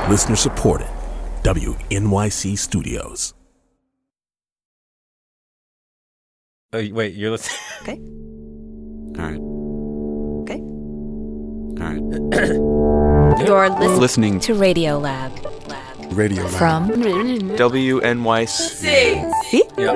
Listener supported. WNYC Studios. Wait, you're listening? Okay. All right. Okay. All right. You're Listening to Radio Lab. Radio Lab. From WNYC. See? Yeah.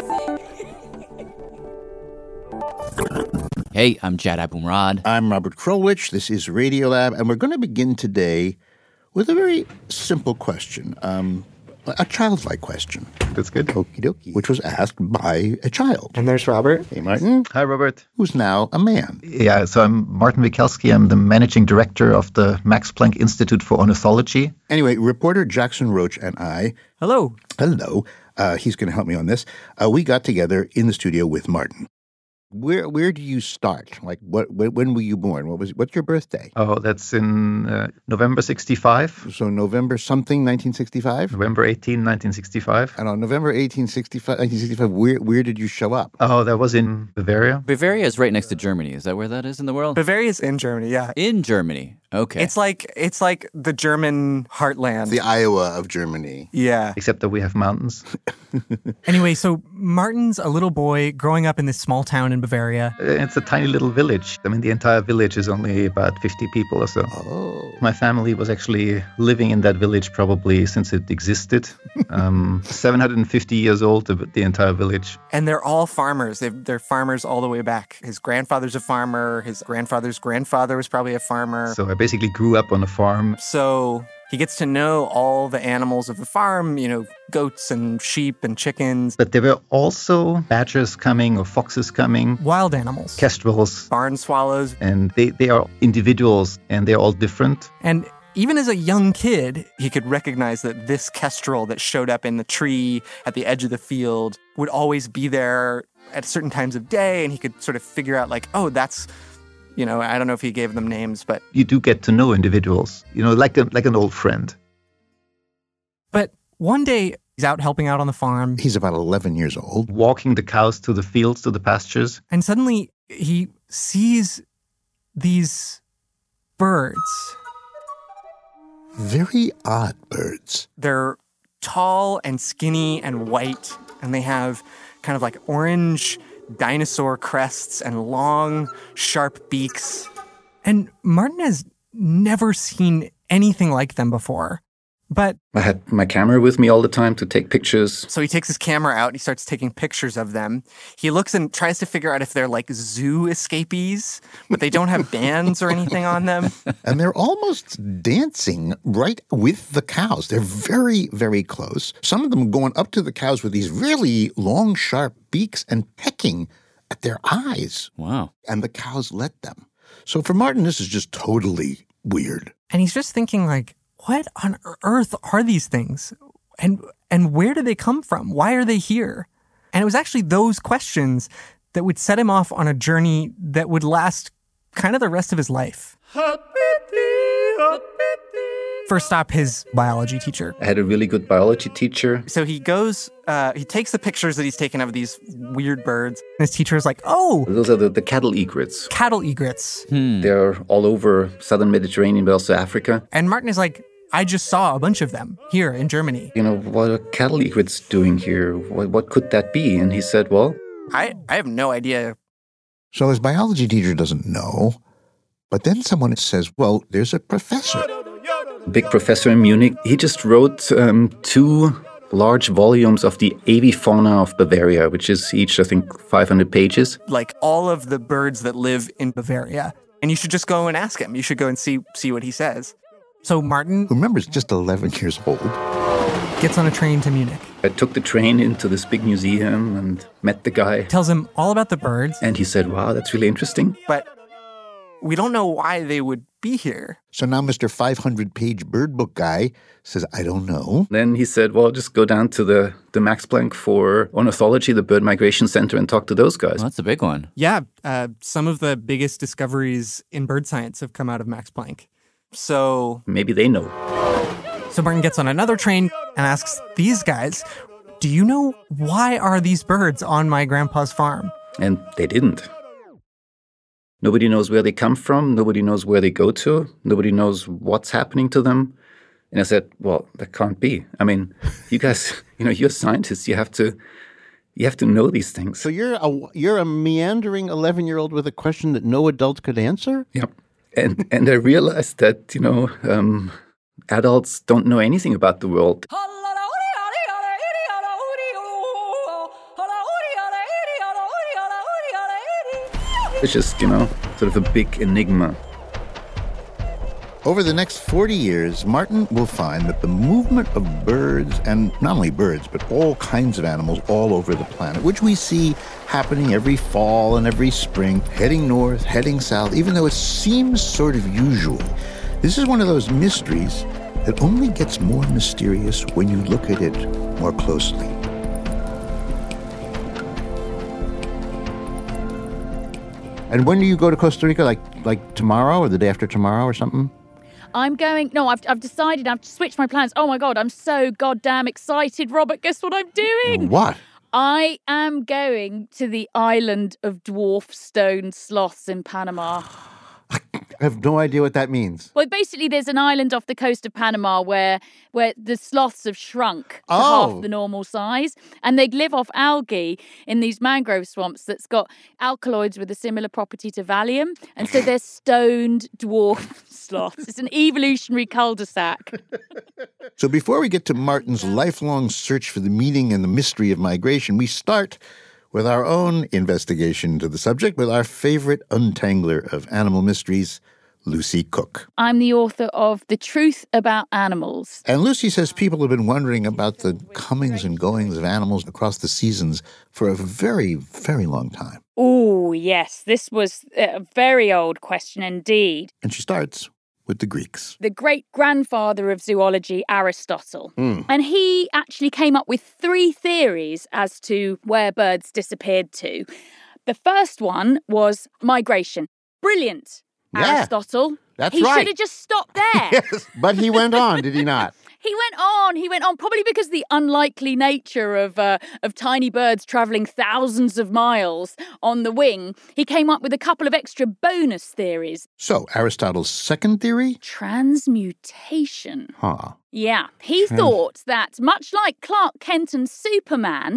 Hey, I'm Jad Abumrad. I'm Robert Krulwich. This is Radiolab, and we're going to begin today with a very simple question, a childlike question. That's good. Okie dokie. Which was asked by a child. And there's Robert. Hey, Martin. Hi, Robert. Who's now a man. Yeah, so I'm Martin Wikelski. I'm the managing director of the Max Planck Institute for Ornithology. Anyway, reporter Jackson Roach and I. Hello. He's going to help me on this. We got together in the studio with Martin. Where do you start? Like, when were you born? What's your birthday? Oh, that's in November 65. So November something, 1965? November 18, 1965. And on November 1965, where did you show up? Oh, that was in Bavaria. Bavaria is right next to Germany. Is that where that is in the world? Bavaria's in Germany, yeah. In Germany. Okay. It's like the German heartland. The Iowa of Germany. Yeah. Except that we have mountains. Anyway, so Martin's a little boy growing up in this small town in Bavaria. It's a tiny little village. I mean, the entire village is only about 50 people or so. Oh. My family was actually living in that village probably since it existed. 750 years old, the entire village. And they're all farmers. They're farmers all the way back. His grandfather's a farmer. His grandfather's grandfather was probably a farmer. So I basically grew up on a farm. So he gets to know all the animals of the farm, goats and sheep and chickens. But there were also badgers coming or foxes coming. Wild animals. Kestrels. Barn swallows. And they are individuals and they're all different. And even as a young kid, he could recognize that this kestrel that showed up in the tree at the edge of the field would always be there at certain times of day. And he could sort of figure out that's... I don't know if he gave them names, but... You do get to know individuals, like an old friend. But one day, he's out helping out on the farm. He's about 11 years old. Walking the cows to the fields, to the pastures. And suddenly, he sees these birds. Very odd birds. They're tall and skinny and white, and they have kind of like orange dinosaur crests and long, sharp beaks. And Martin has never seen anything like them before. But I had my camera with me all the time to take pictures. So he takes his camera out and he starts taking pictures of them. He looks and tries to figure out if they're like zoo escapees, but they don't have bands or anything on them. And they're almost dancing right with the cows. They're very, very close. Some of them going up to the cows with these really long, sharp beaks and pecking at their eyes. Wow. And the cows let them. So for Martin, this is just totally weird. And he's just thinking what on earth are these things? And where do they come from? Why are they here? And it was actually those questions that would set him off on a journey that would last kind of the rest of his life. First stop, his biology teacher. I had a really good biology teacher. So he goes, he takes the pictures that he's taken of these weird birds. And his teacher is like, oh! Those are the cattle egrets. Cattle egrets. They're all over southern Mediterranean, but also Africa. And Martin is like, I just saw a bunch of them here in Germany. What are cattle egrets doing here? What could that be? And he said, well... I have no idea. So his biology teacher doesn't know. But then someone says, well, there's a professor. Big professor in Munich. He just wrote 2 large volumes of the avifauna of Bavaria, which is each, I think, 500 pages. Like all of the birds that live in Bavaria. And you should just go and ask him. You should go and see what he says. So Martin, who remembers just 11 years old, gets on a train to Munich. I took the train into this big museum and met the guy. Tells him all about the birds. And he said, wow, that's really interesting. But we don't know why they would be here. So now Mr. 500-page bird book guy says, I don't know. Then he said, well, just go down to the Max Planck for Ornithology, the Bird Migration Center, and talk to those guys. Well, that's a big one. Yeah, some of the biggest discoveries in bird science have come out of Max Planck. So maybe they know. So Martin gets on another train and asks these guys, do you know why are these birds on my grandpa's farm? And they didn't. Nobody knows where they come from. Nobody knows where they go to. Nobody knows what's happening to them. And I said, well, that can't be. I mean, you guys, you're scientists. You have to know these things. So you're a meandering 11-year-old with a question that no adult could answer? Yep. And I realized that, adults don't know anything about the world. It's just, sort of a big enigma. Over the next 40 years, Martin will find that the movement of birds, and not only birds, but all kinds of animals all over the planet, which we see happening every fall and every spring, heading north, heading south, even though it seems sort of usual. This is one of those mysteries that only gets more mysterious when you look at it more closely. And when do you go to Costa Rica? Like tomorrow or the day after tomorrow or something? I've decided, I've switched my plans. Oh my God, I'm so goddamn excited, Robert. Guess what I'm doing? What? I am going to the island of dwarf stone sloths in Panama. I have no idea what that means. Well, basically, there's an island off the coast of Panama where the sloths have shrunk to half the normal size, and they live off algae in these mangrove swamps that's got alkaloids with a similar property to Valium, and so they're stoned dwarf sloths. It's an evolutionary cul-de-sac. So before we get to Martin's lifelong search for the meaning and the mystery of migration, we start with our own investigation into the subject with our favorite untangler of animal mysteries, Lucy Cook. I'm the author of The Truth About Animals. And Lucy says people have been wondering about the comings and goings of animals across the seasons for a very, very long time. Oh, yes. This was a very old question indeed. And she starts with the Greeks. The great-grandfather of zoology, Aristotle. And he actually came up with 3 theories as to where birds disappeared to. The first one was migration. Brilliant, Aristotle. That's right. He should have just stopped there. Yes, but he went on, did he not? He went on, probably because the unlikely nature of tiny birds travelling thousands of miles on the wing. He came up with a couple of extra bonus theories. So, Aristotle's second theory? Transmutation. Huh. Yeah, he thought that, much like Clark Kent and Superman,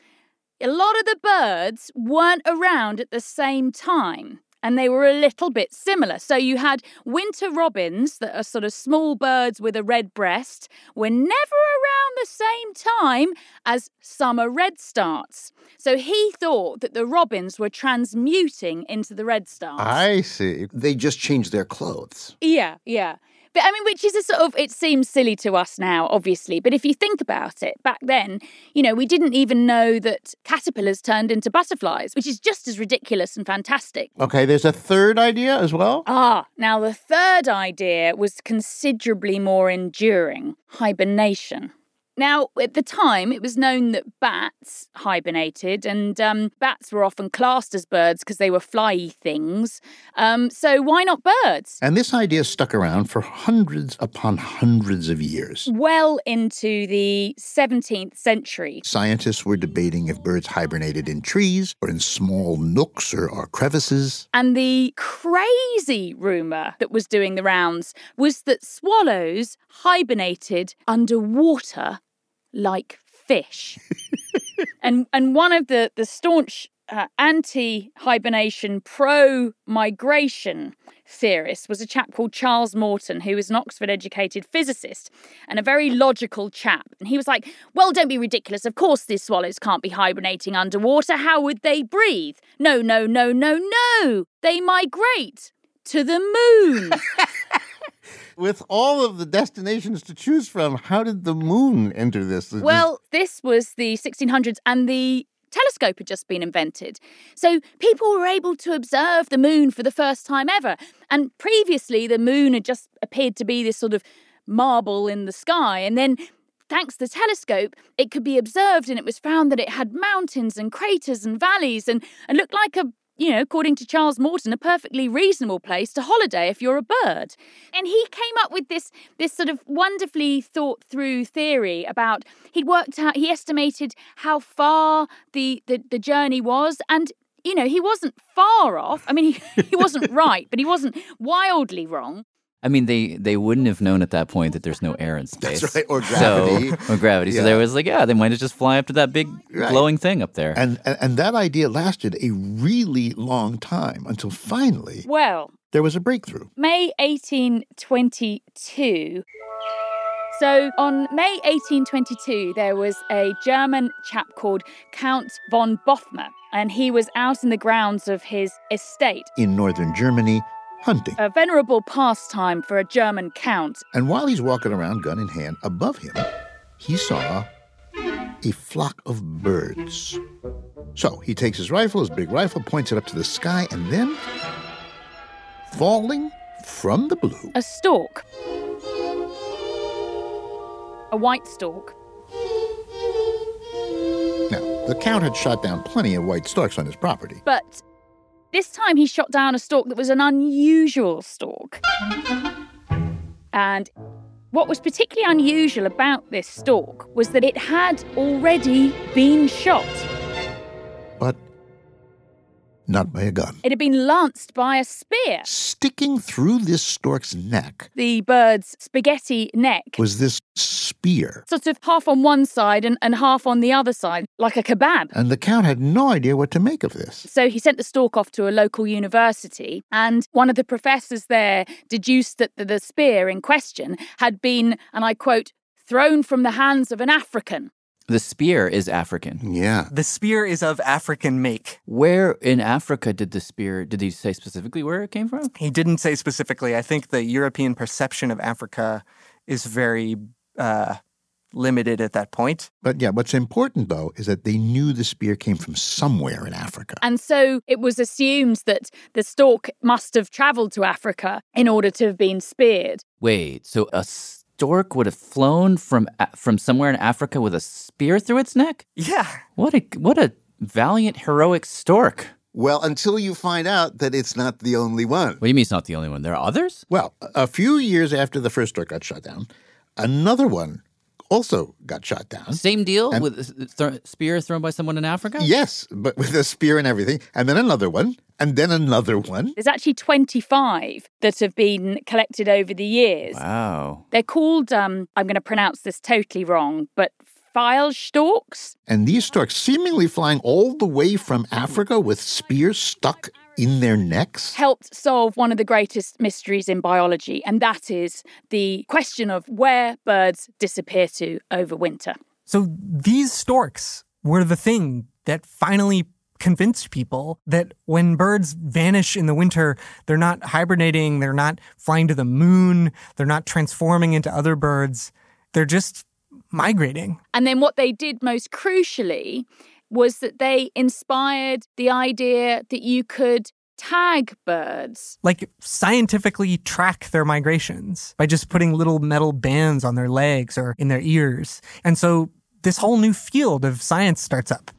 a lot of the birds weren't around at the same time. And they were a little bit similar. So you had winter robins that are sort of small birds with a red breast were never around the same time as summer redstarts. So he thought that the robins were transmuting into the redstarts. I see. They just changed their clothes. Yeah. But I mean, which is a sort of, it seems silly to us now, obviously. But if you think about it, back then, we didn't even know that caterpillars turned into butterflies, which is just as ridiculous and fantastic. Okay, there's a third idea as well? Now the third idea was considerably more enduring: hibernation. Now, at the time, it was known that bats hibernated, and bats were often classed as birds because they were flyy things. So why not birds? And this idea stuck around for hundreds upon hundreds of years. Well into the 17th century. Scientists were debating if birds hibernated in trees or in small nooks or crevices. And the crazy rumour that was doing the rounds was that swallows hibernated underwater like fish. and one of the staunch anti-hibernation, pro-migration theorists was a chap called Charles Morton, who was an Oxford-educated physicist and a very logical chap. And he was like, well, don't be ridiculous. Of course these swallows can't be hibernating underwater. How would they breathe? No. They migrate to the moon. With all of the destinations to choose from, how did the moon enter this? Well, this was the 1600s, and the telescope had just been invented. So people were able to observe the moon for the first time ever. And previously, the moon had just appeared to be this sort of marble in the sky. And then, thanks to the telescope, it could be observed, and it was found that it had mountains and craters and valleys and looked like according to Charles Morton, a perfectly reasonable place to holiday if you're a bird. And he came up with this sort of wonderfully thought through theory about, he estimated how far the journey was, and he wasn't far off. I mean, he wasn't right, but he wasn't wildly wrong. I mean, they wouldn't have known at that point that there's no air in space. That's right, or gravity. Or gravity. Yeah. So they was like, they might have just fly up to that big glowing thing up there. And that idea lasted a really long time until finally there was a breakthrough. May 1822. So on May 1822, there was a German chap called Count von Bothmer, and he was out in the grounds of his estate. In northern Germany, hunting. A venerable pastime for a German count. And while he's walking around, gun in hand, above him, he saw a flock of birds. So he takes his big rifle, points it up to the sky, and then, falling from the blue, a stork. A white stork. Now, the Count had shot down plenty of white storks on his property. But this time he shot down a stork that was an unusual stork. And what was particularly unusual about this stork was that it had already been shot. But not by a gun. It had been lanced by a spear. Sticking through this stork's neck. The bird's spaghetti neck. Was this spear. Sort of half on one side and half on the other side, like a kebab. And the Count had no idea what to make of this. So he sent the stork off to a local university, and one of the professors there deduced that the spear in question had been, and I quote, thrown from the hands of an African. The spear is African. Yeah. The spear is of African make. Where in Africa did he say specifically where it came from? He didn't say specifically. I think the European perception of Africa is very limited at that point. But yeah, what's important, though, is that they knew the spear came from somewhere in Africa. And so it was assumed that the stork must have traveled to Africa in order to have been speared. Wait, so a stork would have flown from somewhere in Africa with a spear through its neck? Yeah. What a valiant, heroic stork. Well, until you find out that it's not the only one. What do you mean it's not the only one? There are others? Well, a few years after the first stork got shot down, another one also got shot down. Same deal with a spear thrown by someone in Africa? Yes, but with a spear and everything. And then another one, and then another one. There's actually 25 that have been collected over the years. Wow. They're called, I'm going to pronounce this totally wrong, but Pfeilstorks. And these storks seemingly flying all the way from Africa with spears stuck in their necks helped solve one of the greatest mysteries in biology, and that is the question of where birds disappear to over winter. So these storks were the thing that finally convinced people that when birds vanish in the winter, they're not hibernating, they're not flying to the moon, they're not transforming into other birds, they're just migrating. And then what they did most crucially was that they inspired the idea that you could tag birds. Like scientifically track their migrations by just putting little metal bands on their legs or in their ears. And so this whole new field of science starts up.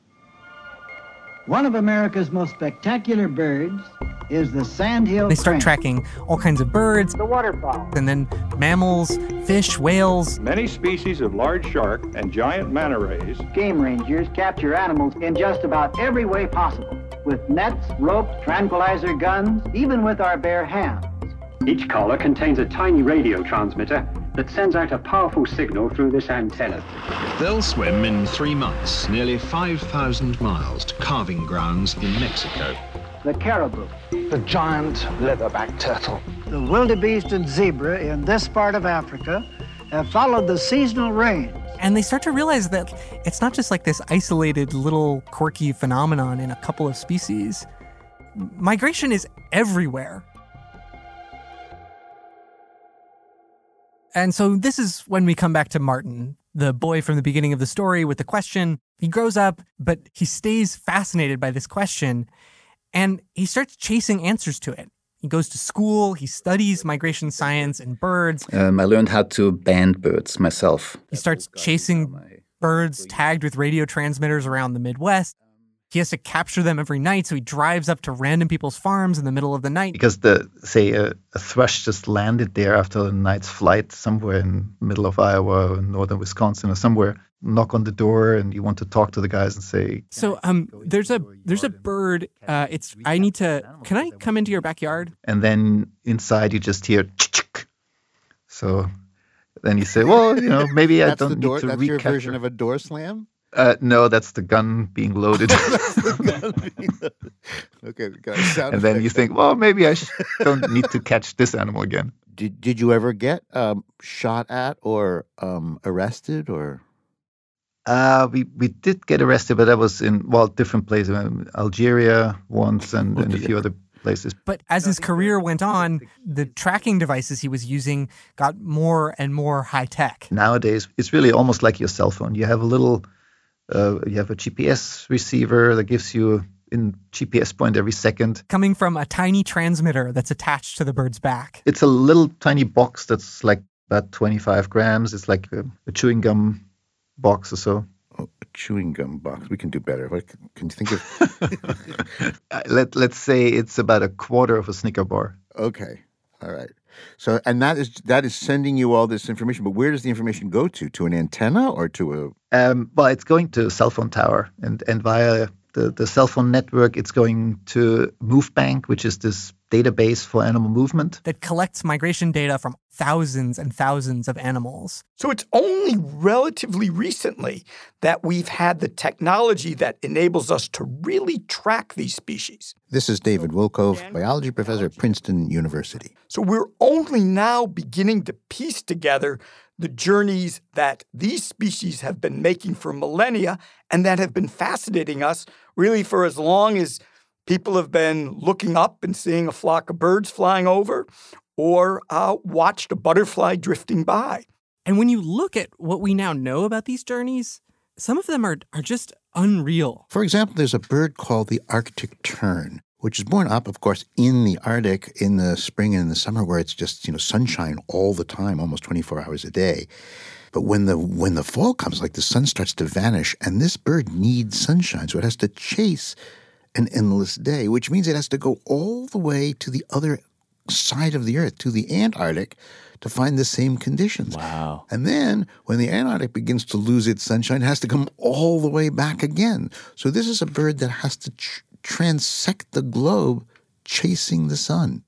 One of America's most spectacular birds is the sandhill crane. They start tracking all kinds of birds. The waterfowl. And then mammals, fish, whales. Many species of large shark and giant manta rays. Game rangers capture animals in just about every way possible. With nets, ropes, tranquilizer guns, even with our bare hands. Each collar contains a tiny radio transmitter that sends out a powerful signal through this antenna. They'll swim in 3 months, nearly 5,000 miles to calving grounds in Mexico. The caribou. The giant leatherback turtle. The wildebeest and zebra in this part of Africa have followed the seasonal rains. And they start to realize that it's not just like this isolated little quirky phenomenon in a couple of species. Migration is everywhere. And so this is when we come back to Martin, the boy from the beginning of the story with the question. He grows up, but he stays fascinated by this question, and he starts chasing answers to it. He goes to school, he studies migration science and birds. I learned how to band birds myself. He starts chasing birds tagged with radio transmitters around the Midwest. He has to capture them every night, so he drives up to random people's farms in the middle of the night. Because a thrush just landed there after a night's flight somewhere in the middle of Iowa or northern Wisconsin or somewhere. Knock on the door and you want to talk to the guys and say... So there's a bird. Can I come into your backyard? And then inside you just hear... So then you say, well, maybe I don't need to That's recapture. your version of a door slam? No, that's the gun being loaded. Okay, got a sound And then effect. you think, well, maybe I don't need to catch this animal again. Did you ever get shot at or arrested or? We did get arrested, but that was in different places, Algeria once, and a few other places. But as his career went on, the tracking devices he was using got more and more high tech. Nowadays, it's really almost like your cell phone. You have you have a GPS receiver that gives you in GPS point every second. Coming from a tiny transmitter that's attached to the bird's back. It's a little tiny box that's like about 25 grams. It's like a chewing gum box or so. Oh, a chewing gum box. We can do better. What can you think of? Let's say it's about a quarter of a Snicker bar. Okay. All right. So, and that is sending you all this information. But where does the information go to? To an antenna or to a? Well, it's going to a cell phone tower, and via the cell phone network, it's going to MoveBank, which is this database for animal movement that collects migration data from thousands and thousands of animals. So it's only relatively recently that we've had the technology that enables us to really track these species. This is David Wolkoff, biology professor at Princeton University. So we're only now beginning to piece together the journeys that these species have been making for millennia and that have been fascinating us really for as long as people have been looking up and seeing a flock of birds flying over or watched a butterfly drifting by. And when you look at what we now know about these journeys, some of them are just unreal. For example, there's a bird called the Arctic tern, which is born up, of course, in the Arctic in the spring and in the summer where it's just, sunshine all the time, almost 24 hours a day. But when the fall comes, like the sun starts to vanish, and this bird needs sunshine, so it has to chase an endless day, which means it has to go all the way to the other side of the Earth, to the Antarctic, to find the same conditions. Wow. And then when the Antarctic begins to lose its sunshine, it has to come all the way back again. So this is a bird that has to transect the globe chasing the sun.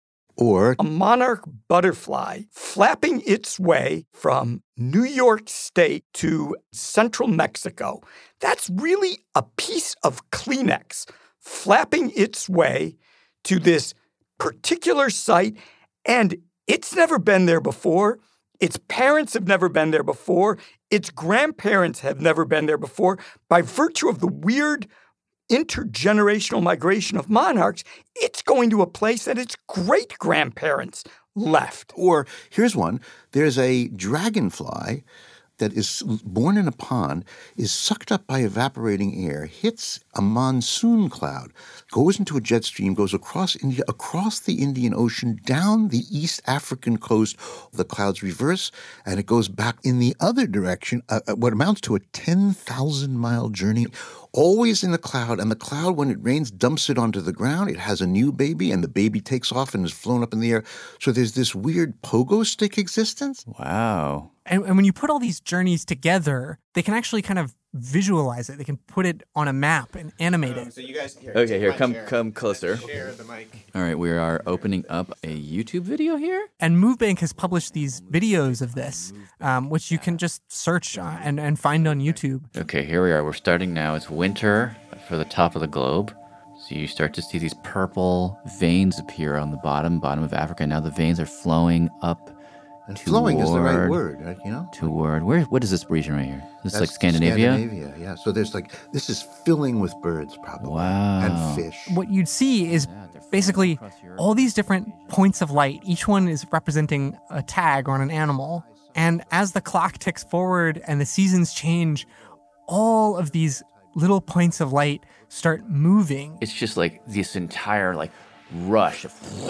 Or a monarch butterfly flapping its way from New York State to central Mexico. That's really a piece of Kleenex flapping its way to this particular site, and it's never been there before. Its parents have never been there before. Its grandparents have never been there before. By virtue of the weird intergenerational migration of monarchs, it's going to a place that its great-grandparents left. Or here's one. There's a dragonfly that is born in a pond, is sucked up by evaporating air, hits a monsoon cloud, goes into a jet stream, goes across India, across the Indian Ocean, down the East African coast. The clouds reverse, and it goes back in the other direction, what amounts to a 10,000-mile journey, always in the cloud. And the cloud, when it rains, dumps it onto the ground. It has a new baby, and the baby takes off and is flown up in the air. So there's this weird pogo stick existence. Wow. And when you put all these journeys together, they can actually kind of visualize it. They can put it on a map and animate it. So you guys, Okay, here, come closer. Share the mic. All right, we are opening up a YouTube video here. And MoveBank has published these videos of this, which you can just search and find on YouTube. Okay, here we are. We're starting now. It's winter for the top of the globe. So you start to see these purple veins appear on the bottom of Africa. Now the veins are flowing up. And flowing is the right word, right? Toward what is this region right here? This is like That's Scandinavia? Scandinavia, yeah. So there's this is filling with birds probably. Wow. And fish. What you'd see is basically all these different points of light. Each one is representing a tag on an animal. And as the clock ticks forward and the seasons change, all of these little points of light start moving. It's just like this entire rush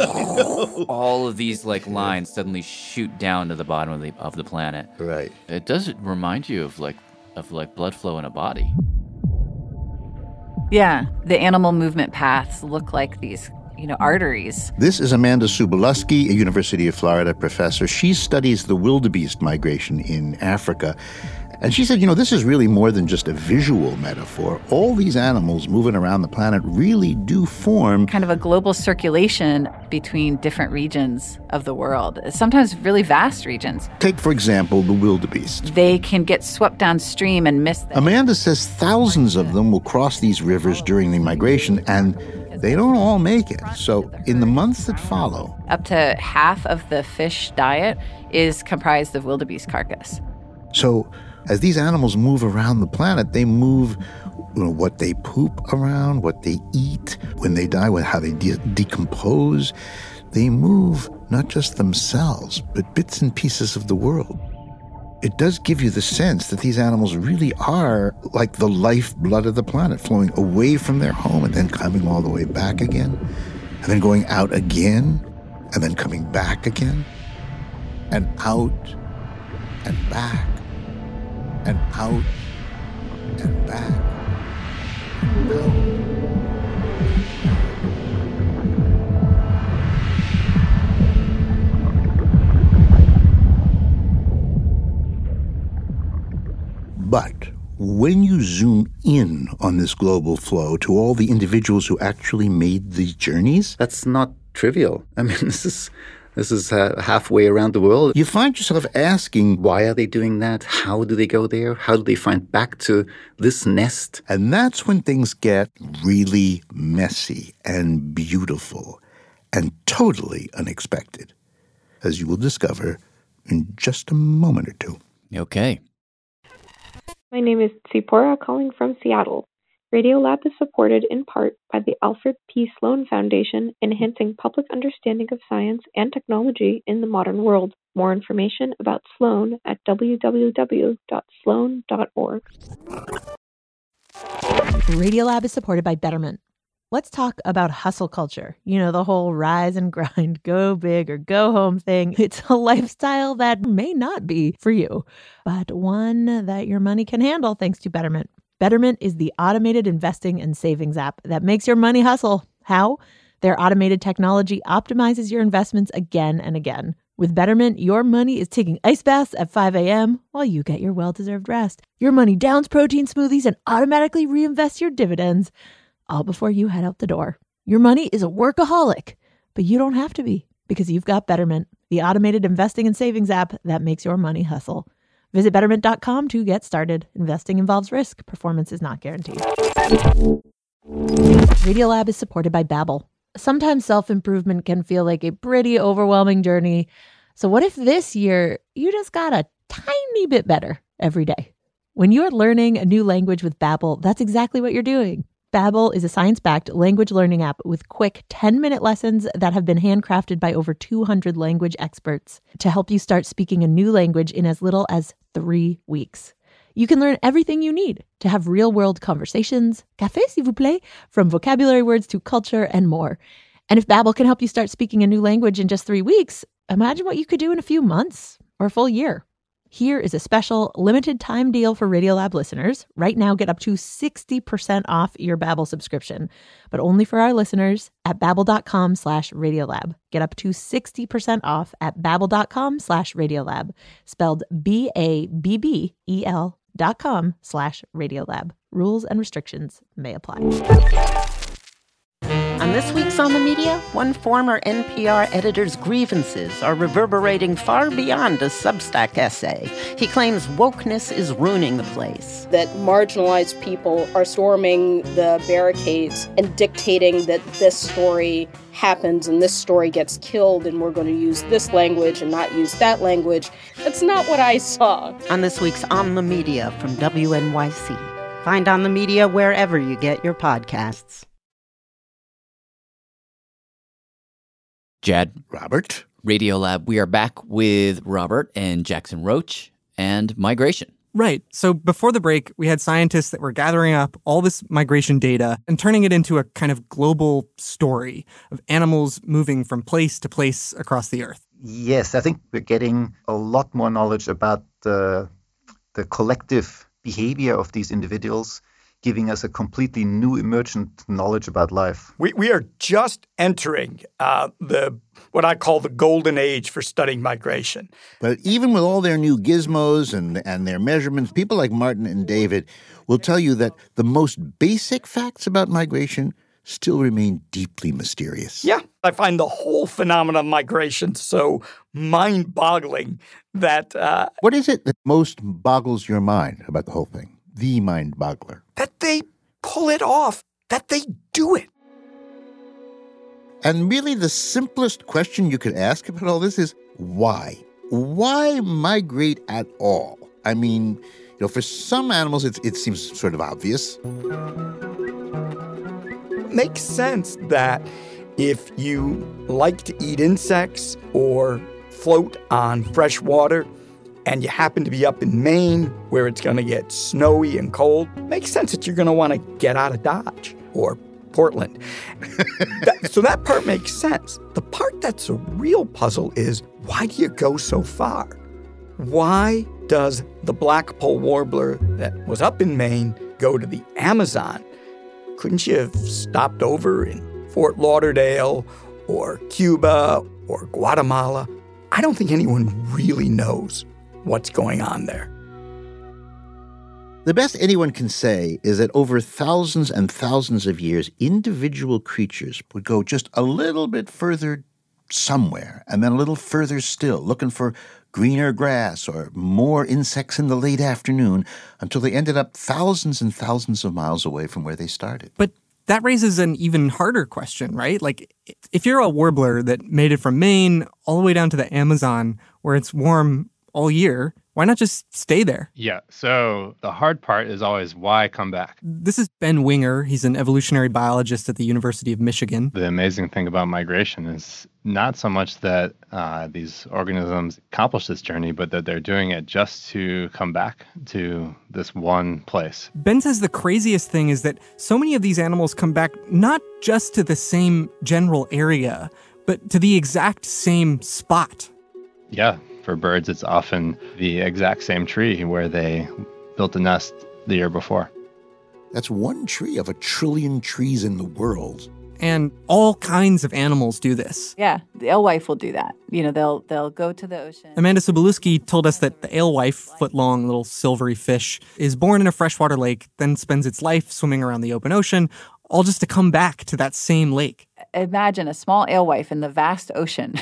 of all of these lines suddenly shoot down to the bottom of the planet. Right. It does remind you of blood flow in a body. Yeah, the animal movement paths look like these, arteries. This is Amanda Sobolewski, a University of Florida professor. She studies the wildebeest migration in Africa. And she said, this is really more than just a visual metaphor. All these animals moving around the planet really do form kind of a global circulation between different regions of the world, sometimes really vast regions. Take, for example, the wildebeest. They can get swept downstream and miss them. Amanda says thousands of them will cross these rivers during the migration, and they don't all make it. So in the months that follow, up to half of the fish diet is comprised of wildebeest carcass. So as these animals move around the planet, they move what they poop around, what they eat, when they die, how they decompose. They move not just themselves, but bits and pieces of the world. It does give you the sense that these animals really are like the lifeblood of the planet, flowing away from their home and then coming all the way back again, and then going out again, and then coming back again, and out and back, and out and back, and out. But when you zoom in on this global flow to all the individuals who actually made these journeys, that's not trivial. I mean, this is halfway around the world. You find yourself asking, why are they doing that? How do they go there? How do they find back to this nest? And that's when things get really messy and beautiful and totally unexpected, as you will discover in just a moment or two. Okay. My name is Tsipora, calling from Seattle. Radiolab is supported in part by the Alfred P. Sloan Foundation, enhancing public understanding of science and technology in the modern world. More information about Sloan at www.sloan.org. Radiolab is supported by Betterment. Let's talk about hustle culture. The whole rise and grind, go big or go home thing. It's a lifestyle that may not be for you, but one that your money can handle thanks to Betterment. Betterment is the automated investing and savings app that makes your money hustle. How? Their automated technology optimizes your investments again and again. With Betterment, your money is taking ice baths at 5 a.m. while you get your well-deserved rest. Your money downs protein smoothies and automatically reinvests your dividends, all before you head out the door. Your money is a workaholic, but you don't have to be, because you've got Betterment, the automated investing and savings app that makes your money hustle. Visit Betterment.com to get started. Investing involves risk. Performance is not guaranteed. Radiolab is supported by Babbel. Sometimes self-improvement can feel like a pretty overwhelming journey. So what if this year you just got a tiny bit better every day? When you're learning a new language with Babbel, that's exactly what you're doing. Babbel is a science-backed language learning app with quick 10-minute lessons that have been handcrafted by over 200 language experts to help you start speaking a new language in as little as 3 weeks. You can learn everything you need to have real-world conversations, café s'il vous plaît, from vocabulary words to culture and more. And if Babbel can help you start speaking a new language in just 3 weeks, imagine what you could do in a few months or a full year. Here is a special limited time deal for Radiolab listeners. Right now, get up to 60% off your Babbel subscription, but only for our listeners at babbel.com/Radiolab. Get up to 60% off at babbel.com/Radiolab, spelled BABBEL.com/Radiolab. Rules and restrictions may apply. On this week's On the Media, one former NPR editor's grievances are reverberating far beyond a Substack essay. He claims wokeness is ruining the place. That marginalized people are storming the barricades and dictating that this story happens and this story gets killed and we're going to use this language and not use that language. That's not what I saw. On this week's On the Media from WNYC. Find On the Media wherever you get your podcasts. Jad. Robert. Radiolab. We are back with Robert and Jackson Roach and migration. Right. So before the break, we had scientists that were gathering up all this migration data and turning it into a kind of global story of animals moving from place to place across the earth. Yes, I think we're getting a lot more knowledge about the collective behavior of these individuals giving us a completely new emergent knowledge about life. We are just entering what I call the golden age for studying migration. But even with all their new gizmos and their measurements, people like Martin and David will tell you that the most basic facts about migration still remain deeply mysterious. Yeah, I find the whole phenomenon of migration so mind-boggling that... What is it that most boggles your mind about the whole thing? The mind-boggler. That they pull it off, that they do it. And really the simplest question you could ask about all this is, why? Why migrate at all? I mean, for some animals, it seems sort of obvious. Makes sense that if you like to eat insects or float on fresh water and you happen to be up in Maine where it's going to get snowy and cold, makes sense that you're going to want to get out of Dodge or Portland. So that part makes sense. The part that's a real puzzle is, why do you go so far? Why does the blackpoll warbler that was up in Maine go to the Amazon? Couldn't you have stopped over in Fort Lauderdale or Cuba or Guatemala? I don't think anyone really knows what's going on there. The best anyone can say is that over thousands and thousands of years, individual creatures would go just a little bit further somewhere, and then a little further still, looking for greener grass or more insects in the late afternoon, until they ended up thousands and thousands of miles away from where they started. But that raises an even harder question, right? Like, if you're a warbler that made it from Maine all the way down to the Amazon, where it's warm all year, why not just stay there? Yeah, so the hard part is always, why come back? This is Ben Winger. He's an evolutionary biologist at the University of Michigan. The amazing thing about migration is not so much that these organisms accomplish this journey, but that they're doing it just to come back to this one place. Ben says the craziest thing is that so many of these animals come back not just to the same general area, but to the exact same spot. Yeah. For birds, it's often the exact same tree where they built a nest the year before. That's one tree of 1 trillion trees in the world. And all kinds of animals do this. Yeah, the alewife will do that. They'll go to the ocean. Amanda Sobolewski told us that the alewife, foot-long little silvery fish, is born in a freshwater lake, then spends its life swimming around the open ocean, all just to come back to that same lake. Imagine a small alewife in the vast ocean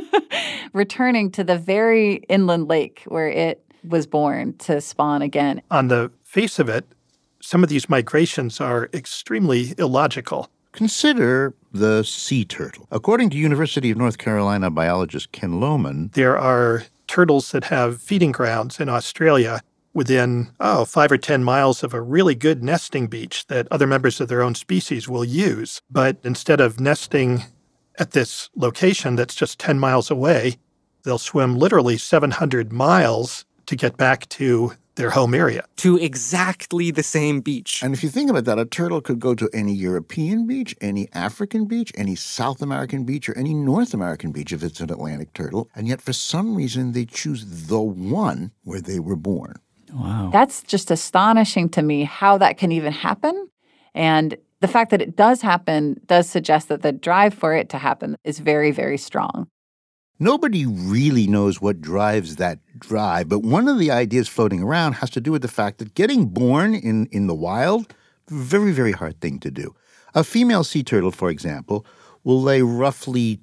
returning to the very inland lake where it was born to spawn again. On the face of it, some of these migrations are extremely illogical. Consider the sea turtle. According to University of North Carolina biologist Ken Lohman, there are turtles that have feeding grounds in Australia within 5 or 10 miles of a really good nesting beach that other members of their own species will use. But instead of nesting at this location that's just 10 miles away, they'll swim literally 700 miles to get back to their home area. To exactly the same beach. And if you think about that, a turtle could go to any European beach, any African beach, any South American beach, or any North American beach if it's an Atlantic turtle. And yet for some reason they choose the one where they were born. Wow. That's just astonishing to me how that can even happen. And the fact that it does happen does suggest that the drive for it to happen is very, very strong. Nobody really knows what drives that drive, but one of the ideas floating around has to do with the fact that getting born in the wild, very, very hard thing to do. A female sea turtle, for example, will lay roughly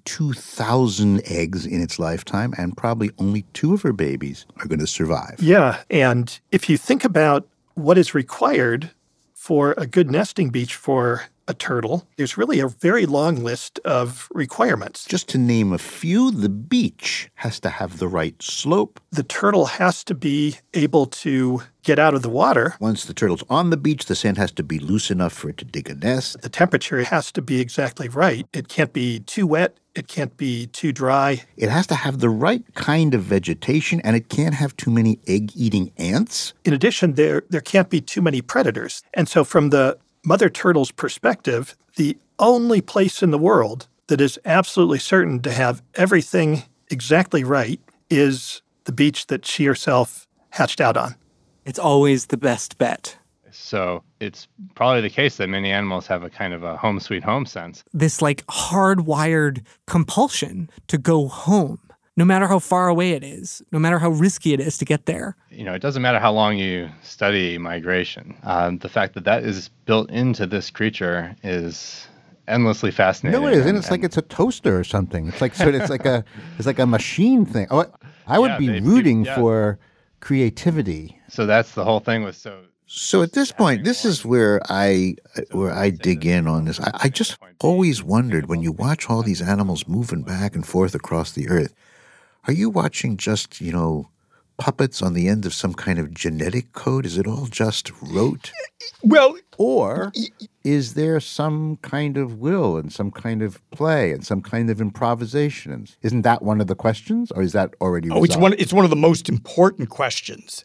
2,000 eggs in its lifetime, and probably only 2 of her babies are going to survive. Yeah, and if you think about what is required for a good nesting beach for a turtle, there's really a very long list of requirements. Just to name a few, the beach has to have the right slope. The turtle has to be able to get out of the water. Once the turtle's on the beach, the sand has to be loose enough for it to dig a nest. The temperature has to be exactly right. It can't be too wet. It can't be too dry. It has to have the right kind of vegetation, and it can't have too many egg-eating ants. In addition, there can't be too many predators. And so from the mother turtle's perspective, the only place in the world that is absolutely certain to have everything exactly right is the beach that she herself hatched out on. It's always the best bet. So it's probably the case that many animals have a kind of a home sweet home sense. This like hardwired compulsion to go home, no matter how far away it is, no matter how risky it is to get there. You know, it doesn't matter how long you study migration. The fact that that is built into this creature is endlessly fascinating. No, it isn't. It's like it's a toaster or something. It's like it's like a machine thing. Oh, I would be rooting for creativity. So that's the whole thing with So at this point, this is where I dig in on this. I just always wondered, when you watch all these animals moving back and forth across the earth, are you watching just, puppets on the end of some kind of genetic code? Is it all just rote? Well, or is there some kind of will and some kind of play and some kind of improvisation? And isn't that one of the questions, or is that already resolved? It's one of the most important questions.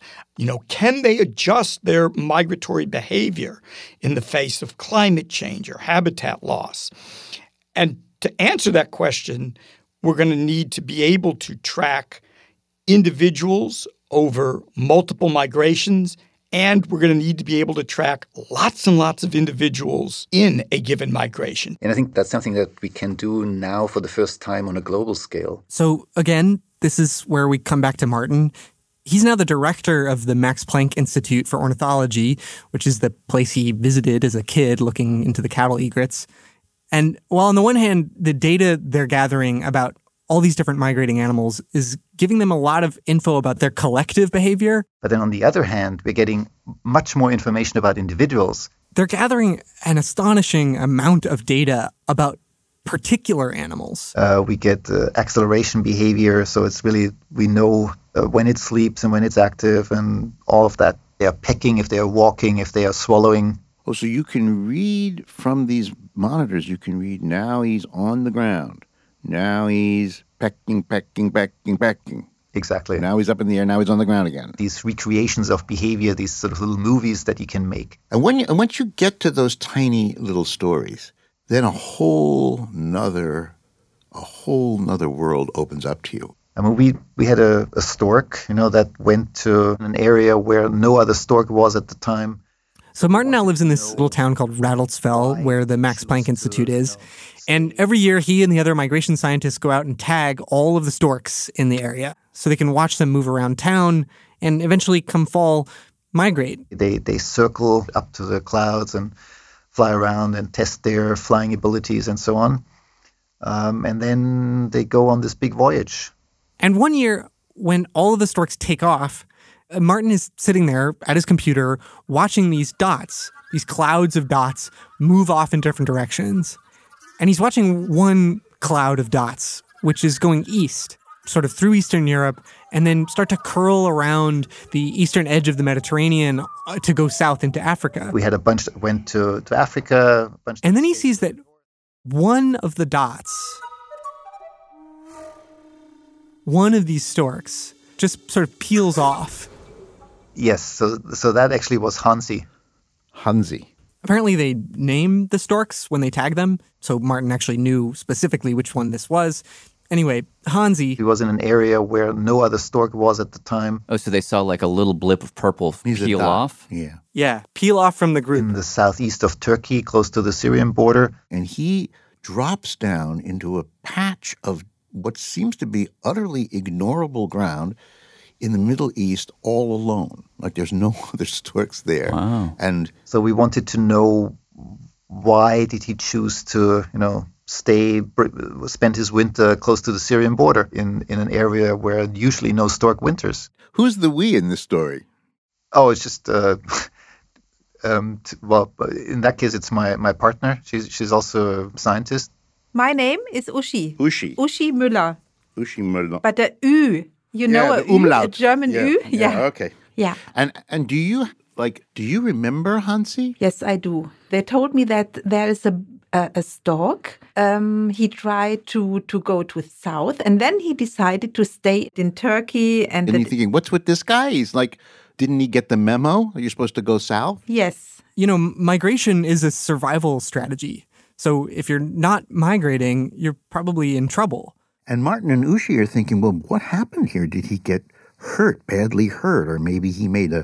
Can they adjust their migratory behavior in the face of climate change or habitat loss? And to answer that question, we're going to need to be able to track individuals over multiple migrations, and we're going to need to be able to track lots and lots of individuals in a given migration. And I think that's something that we can do now for the first time on a global scale. So again, this is where we come back to Martin. He's now the director of the Max Planck Institute for Ornithology, which is the place he visited as a kid looking into the cattle egrets. And while on the one hand, the data they're gathering about all these different migrating animals is giving them a lot of info about their collective behavior. But then on the other hand, we're getting much more information about individuals. They're gathering an astonishing amount of data about particular animals. We get acceleration behavior, so it's really, we know when it sleeps and when it's active and all of that. They are pecking, if they are walking, if they are swallowing. Oh, so you can read from these monitors, you can read now he's on the ground. Now he's pecking. Exactly. Now he's up in the air. Now he's on the ground again. These recreations of behavior, these sort of little movies that you can make. And once you get to those tiny little stories, then a whole nother world opens up to you. I mean, we had a stork, that went to an area where no other stork was at the time. So Martin now lives in this little town called Radoltsfell, where the Max Planck Institute is. And every year, he and the other migration scientists go out and tag all of the storks in the area so they can watch them move around town and eventually, come fall, migrate. They circle up to the clouds and fly around and test their flying abilities and so on. And then they go on this big voyage. And one year, when all of the storks take off, Martin is sitting there at his computer watching these dots, these clouds of dots, move off in different directions. And he's watching one cloud of dots, which is going east, sort of through Eastern Europe, and then start to curl around the eastern edge of the Mediterranean to go south into Africa. We had a bunch that went to Africa. And then he sees that one of the dots, one of these storks, just sort of peels off. Yes, so that actually was Hansi. Apparently they name the storks when they tag them, so Martin actually knew specifically which one this was. Anyway, Hansi... He was in an area where no other stork was at the time. Oh, so they saw like a little blip of purple peel off? Yeah. Yeah, peel off from the group. In the southeast of Turkey, close to the Syrian border. And he drops down into a patch of what seems to be utterly ignorable ground in the Middle East all alone. Like there's no other storks there. Wow. And so we wanted to know, why did he choose to, spend his winter close to the Syrian border in an area where usually no stork winters. Who's the we in this story? Oh, it's just, well, in that case, it's my partner. She's also a scientist. My name is Uschi. Uschi Müller. Uschi Müller. But the Ü, the Ü, umlaut. a German Ü? Yeah, okay. Yeah. And do you remember Hansi? Yes, I do. They told me that there is a stork. He tried to go to south, and then he decided to stay in Turkey. And you're thinking, what's with this guy? He's like, didn't he get the memo? Are you supposed to go south? Yes. Migration is a survival strategy. So if you're not migrating, you're probably in trouble. And Martin and Uschi are thinking, well, what happened here? Did he get badly hurt? Or maybe he made a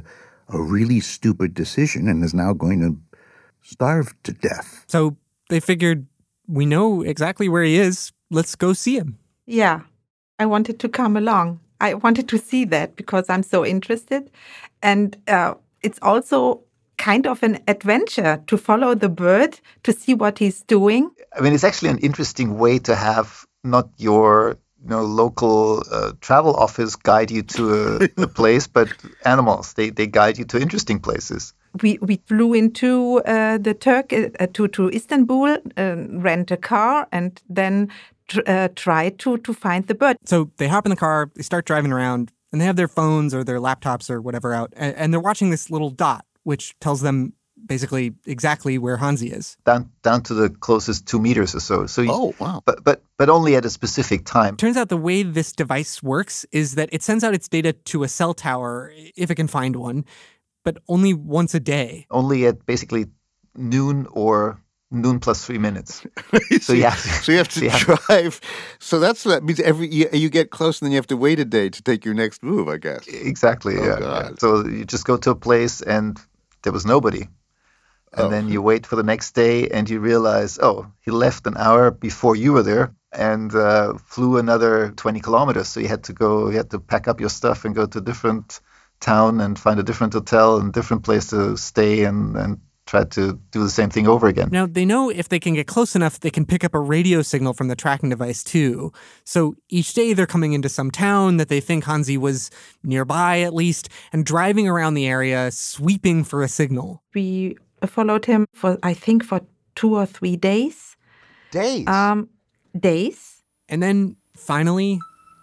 a really stupid decision and is now going to starve to death. So they figured, we know exactly where he is. Let's go see him. Yeah, I wanted to come along. I wanted to see that because I'm so interested. And it's also kind of an adventure to follow the bird, to see what he's doing. I mean, it's actually an interesting way to have not your local travel office guide you to a place, but animals. They guide you to interesting places. We flew into the to Istanbul, rent a car, and then try to find the bird. So they hop in the car, they start driving around, and they have their phones or their laptops or whatever out, and they're watching this little dot, which tells them basically exactly where Hansi is. Down to the closest 2 meters or so. Oh, wow. But only at a specific time. Turns out the way this device works is that it sends out its data to a cell tower, if it can find one, but only once a day. Only at basically noon or noon plus 3 minutes. So you have to drive. So that means you get close and then you have to wait a day to take your next move, I guess. Exactly, yeah. God. So you just go to a place and there was nobody. And then you wait for the next day and you realize, he left an hour before you were there and flew another 20 kilometers. So you had to pack up your stuff and go to a different town and find a different hotel and different place to stay and try to do the same thing over again. Now, they know if they can get close enough, they can pick up a radio signal from the tracking device too. So each day they're coming into some town that they think Hansi was nearby at least and driving around the area, sweeping for a signal. We followed him for 2 or 3 days. Days? Days. And then finally...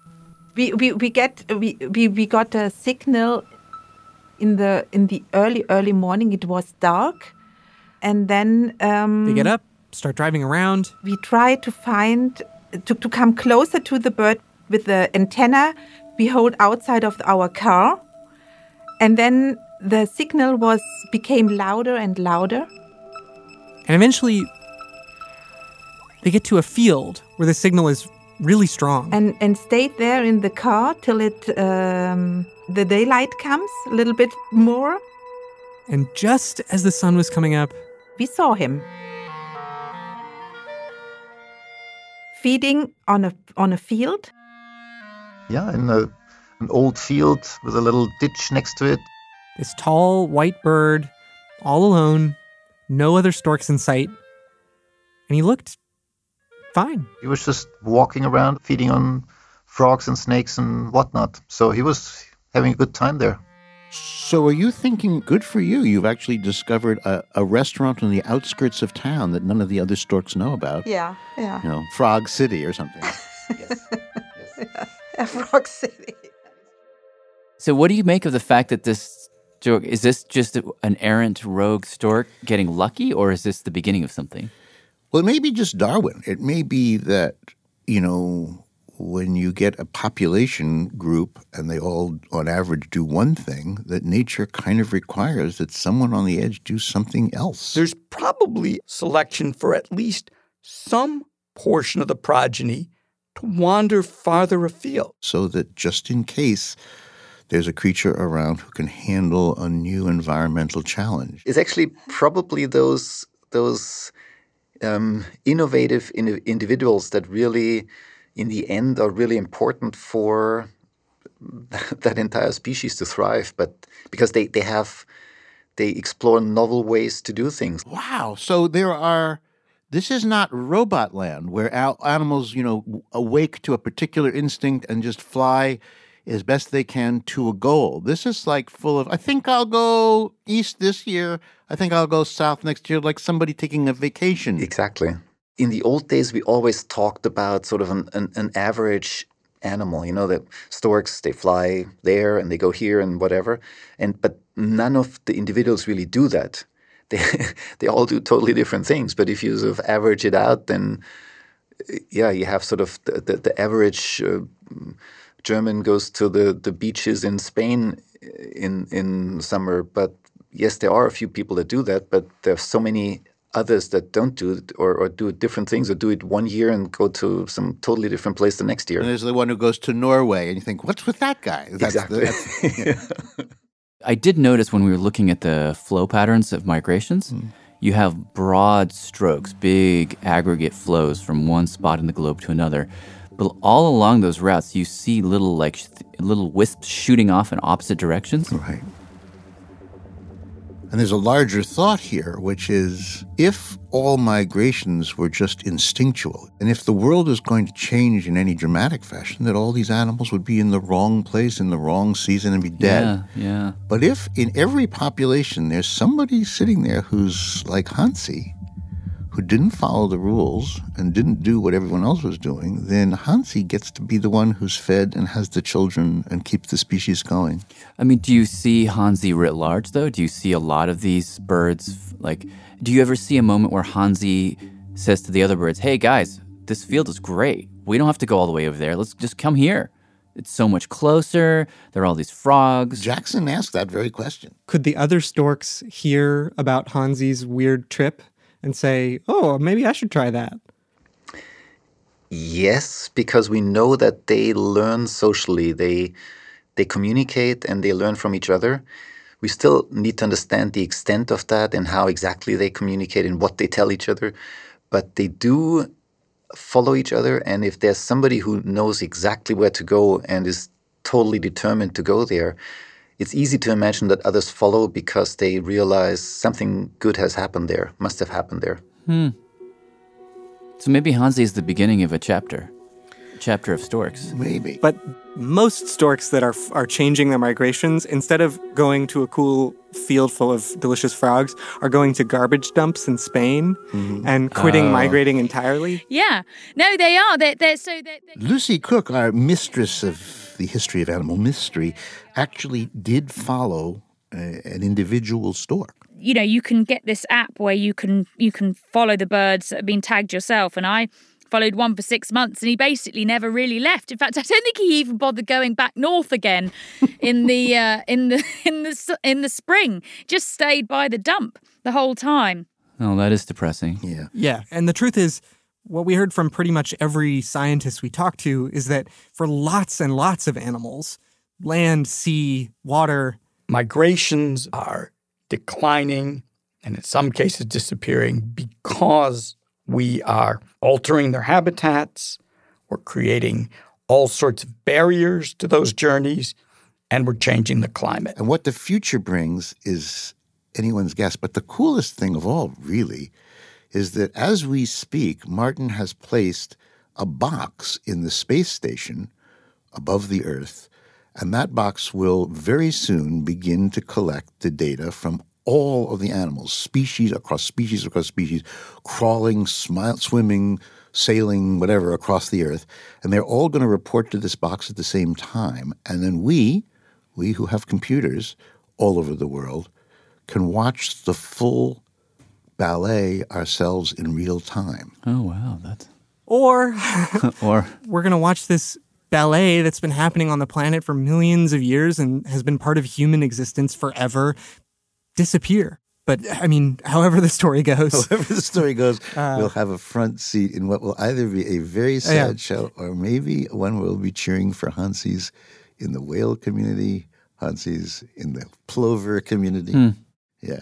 We got a signal in the early morning. It was dark. And then... they get up, start driving around. We try to to come closer to the bird with the antenna we hold outside of our car. And then the signal became louder and louder. And eventually, they get to a field where the signal is really strong. And stayed there in the car till the daylight comes a little bit more. And just as the sun was coming up, we saw him feeding on a field. Yeah, in an old field with a little ditch next to it. This tall white bird, all alone, no other storks in sight. And he looked fine. He was just walking around, feeding on frogs and snakes and whatnot. So he was having a good time there. So are you thinking, good for you, you've actually discovered a restaurant on the outskirts of town that none of the other storks know about? Yeah. Frog City or something. Yes. Yeah, Frog City. So what do you make of the fact that is this just an errant rogue stork getting lucky, or is this the beginning of something? Well, it may be just Darwin. It may be that, when you get a population group and they all, on average, do one thing, that nature kind of requires that someone on the edge do something else. There's probably selection for at least some portion of the progeny to wander farther afield. So that just in case there's a creature around who can handle a new environmental challenge. It's actually probably those innovative individuals that really, in the end, are really important for that entire species to thrive. But because they explore novel ways to do things. Wow! So this is not robot land where animals, awake to a particular instinct and just fly as best they can to a goal. This is like full of, I think I'll go east this year, I think I'll go south next year, like somebody taking a vacation. Exactly. In the old days, we always talked about sort of an average animal. The storks, they fly there and they go here and whatever. But none of the individuals really do that. They all do totally different things. But if you sort of average it out, then you have sort of the average German goes to the beaches in Spain in summer. But yes, there are a few people that do that, but there are so many others that don't do it or do different things or do it one year and go to some totally different place the next year. And there's the one who goes to Norway and you think, what's with that guy? Exactly. I did notice when we were looking at the flow patterns of migrations, you have broad strokes, big aggregate flows from one spot in the globe to another. But all along those routes, you see little little wisps shooting off in opposite directions. Right. And there's a larger thought here, which is if all migrations were just instinctual, and if the world is going to change in any dramatic fashion, that all these animals would be in the wrong place in the wrong season and be dead. Yeah. But if in every population there's somebody sitting there who's like Hansi, who didn't follow the rules and didn't do what everyone else was doing, then Hansi gets to be the one who's fed and has the children and keeps the species going. I mean, do you see Hansi writ large, though? Do you see a lot of these birds? Like, do you ever see a moment where Hansi says to the other birds, hey, guys, this field is great. We don't have to go all the way over there. Let's just come here. It's so much closer. There are all these frogs. Jackson asked that very question. Could the other storks hear about Hansi's weird trip and say, oh, maybe I should try that? Yes, because we know that they learn socially. They communicate and they learn from each other. We still need to understand the extent of that and how exactly they communicate and what they tell each other. But they do follow each other. And if there's somebody who knows exactly where to go and is totally determined to go there, it's easy to imagine that others follow because they realize something good has happened there, must have happened there. So maybe Hansi is the beginning of a chapter of storks. Maybe. But most storks that are changing their migrations, instead of going to a cool field full of delicious frogs, are going to garbage dumps in Spain and quitting migrating entirely. Yeah. No, they are. They're Lucy Cook, our mistress of the history of animal mystery, actually did follow an individual stork. You know, you can get this app where you can follow the birds that have been tagged yourself, and I followed one for 6 months, and he basically never really left. In fact, I don't think he even bothered going back north again in the spring. Just stayed by the dump the whole time. Oh, that is depressing. Yeah, and the truth is, what we heard from pretty much every scientist we talked to is that for lots and lots of animals, land, sea, water, migrations are declining and in some cases disappearing because we are altering their habitats, we're creating all sorts of barriers to those journeys, and we're changing the climate. And what the future brings is anyone's guess. But the coolest thing of all, really, is that as we speak, Martin has placed a box in the space station above the Earth, and that box will very soon begin to collect the data from all of the animals, species across species across species, crawling, swimming, sailing, whatever, across the Earth. And they're all going to report to this box at the same time. And then we who have computers all over the world, can watch the full ballet ourselves in real time. Oh, wow. That's... Or we're going to watch this ballet that's been happening on the planet for millions of years and has been part of human existence forever disappear. But, I mean, however the story goes. We'll have a front seat in what will either be a very sad show or maybe one where we'll be cheering for Hansi's in the whale community, Hansi's in the plover community. Yeah.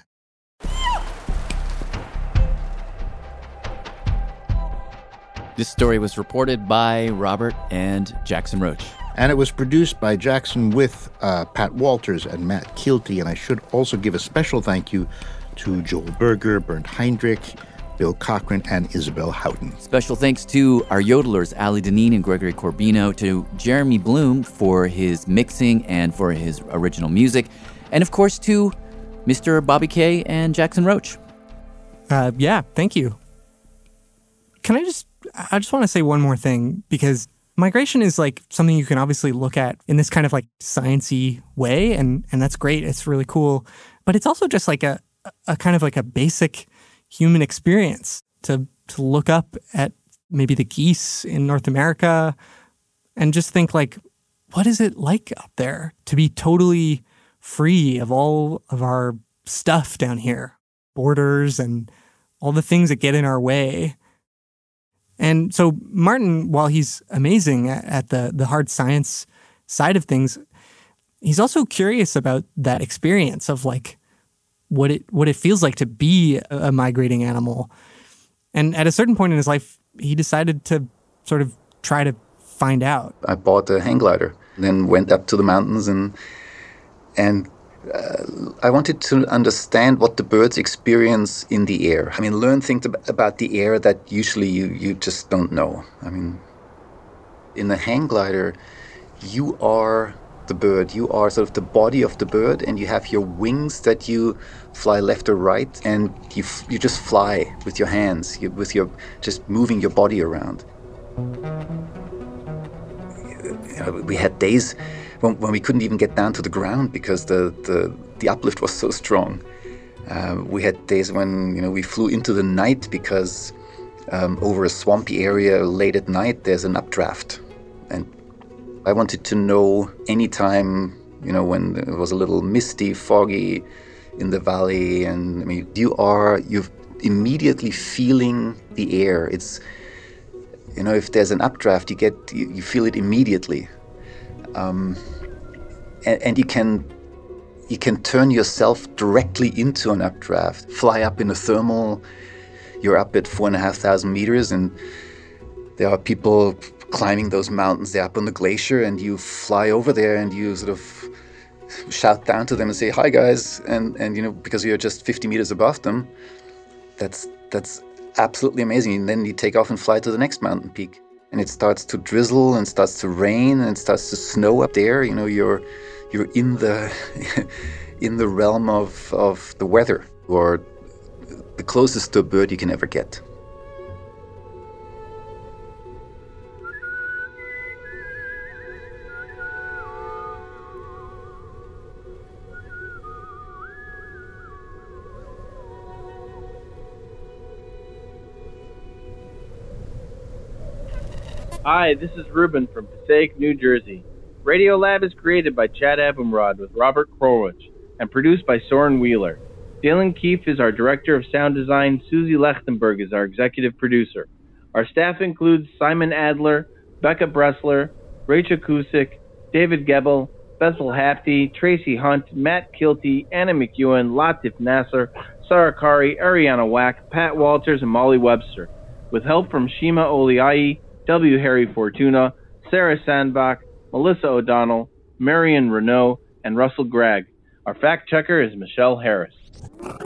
This story was reported by Robert and Jackson Roach. And it was produced by Jackson with Pat Walters and Matt Kielty. And I should also give a special thank you to Joel Berger, Bernd Heinrich, Bill Cochran, and Isabel Houghton. Special thanks to our yodelers, Ali Deneen and Gregory Corbino, to Jeremy Bloom for his mixing and for his original music, and of course to Mr. Bobby Kay and Jackson Roach. Thank you. I just want to say one more thing, because migration is like something you can obviously look at in this kind of like science-y way, and that's great. It's really cool. But it's also just like a kind of like a basic human experience to look up at maybe the geese in North America and just think like, what is it like up there to be totally free of all of our stuff down here, borders and all the things that get in our way. And so Martin, while he's amazing at the hard science side of things, He's also curious about that experience of like what it feels like to be a migrating animal. And at a certain point in his life, he decided to sort of try to find out. I bought a hang glider, then went up to the mountains and I wanted to understand what the birds experience in the air. I mean, learn things about the air that usually you just don't know. I mean, in the hang glider, you are the bird. You are sort of the body of the bird, and you have your wings that you fly left or right, and you just fly with your hands, with your just moving your body around. We had days when we couldn't even get down to the ground because the uplift was so strong. We had days when we flew into the night because over a swampy area late at night there's an updraft, and I wanted to know anytime when it was a little misty, foggy in the valley, and I mean you're immediately feeling the air. It's if there's an updraft, you feel it immediately. And you can turn yourself directly into an updraft, fly up in a thermal. You're up at 4,500 meters, and there are people climbing those mountains. They're up on the glacier, and you fly over there, and you sort of shout down to them and say, "Hi, guys!" And because you're just 50 meters above them, that's absolutely amazing. And then you take off and fly to the next mountain peak, and it starts to drizzle and starts to rain and starts to snow up there. You're in the in the realm of the weather, or the closest to a bird you can ever get. Hi, this is Ruben from Passaic, New Jersey. Radiolab is created by Chad Abumrad with Robert Krulwich and produced by Soren Wheeler. Dalen Keefe is our Director of Sound Design. Susie Lechtenberg is our Executive Producer. Our staff includes Simon Adler, Becca Bressler, Rachel Kusik, David Gebel, Bessel Hafty, Tracy Hunt, Matt Kilty, Anna McEwen, Latif Nasser, Sarah Kari, Ariana Wack, Pat Walters, and Molly Webster, with help from Shima Oliai, W. Harry Fortuna, Sarah Sandbach, Melissa O'Donnell, Marion Renault, and Russell Gregg. Our fact checker is Michelle Harris.